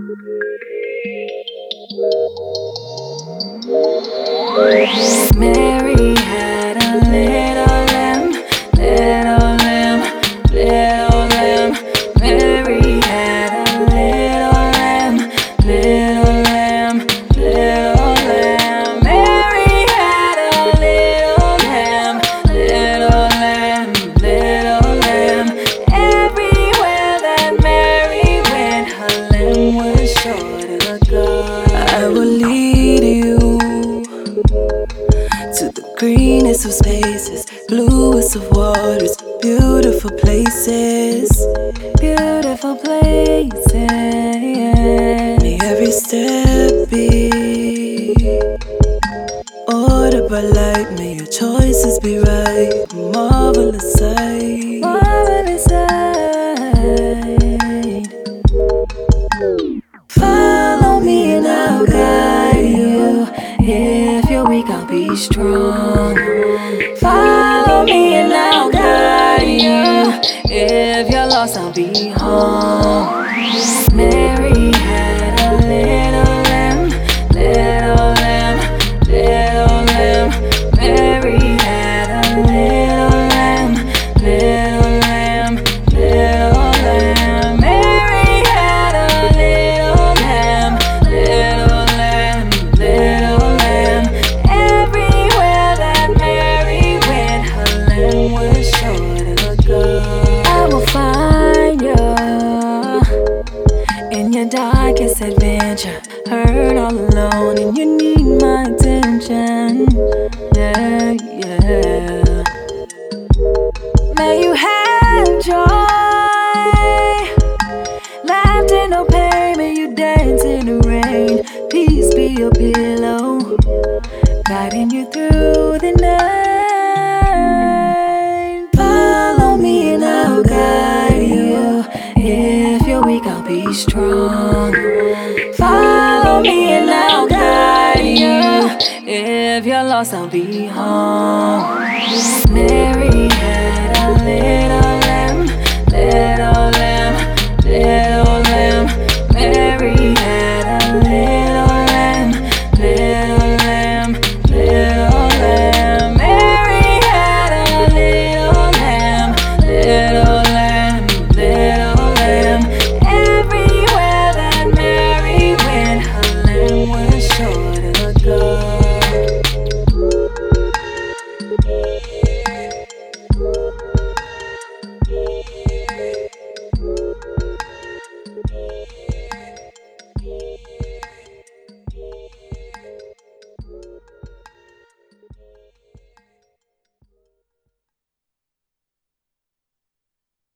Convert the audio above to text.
Mary had a little lamb, little lamb, little lamb. Mary had a little lamb, little lamb, little lamb. Mary had a little lamb, little lamb, little lamb. Everywhere that Mary went, her lamb was sure to go. I will lead you to the greenest of spaces, bluest of waters, beautiful places, beautiful places. May every step be ordered by light, may your choices be right. Marvelous sight, marvelous sight. Follow me and I'll guide you. If you're weak, I'll be strong. Follow me and I'll guide you. If you're lost, I'll be home. Mary had a little lamb, little lamb, little lamb. Mary had a little lamb, little lamb, little lamb. Mary had a little lamb, little lamb, little lamb. Everywhere that Mary went, her lamb was sure to go. I will find you in your darkest adventure, hurt all alone, and you need my attention. Yeah, yeah. May you have joy, laughter, no pain. May you dance in the rain. Peace be your pillow, guiding you through the night. Follow me and I'll guide you. If you're weak, I'll be strong. Follow me and I'll guide you. If you're lost, I'll be home. Mary had a little lamb, little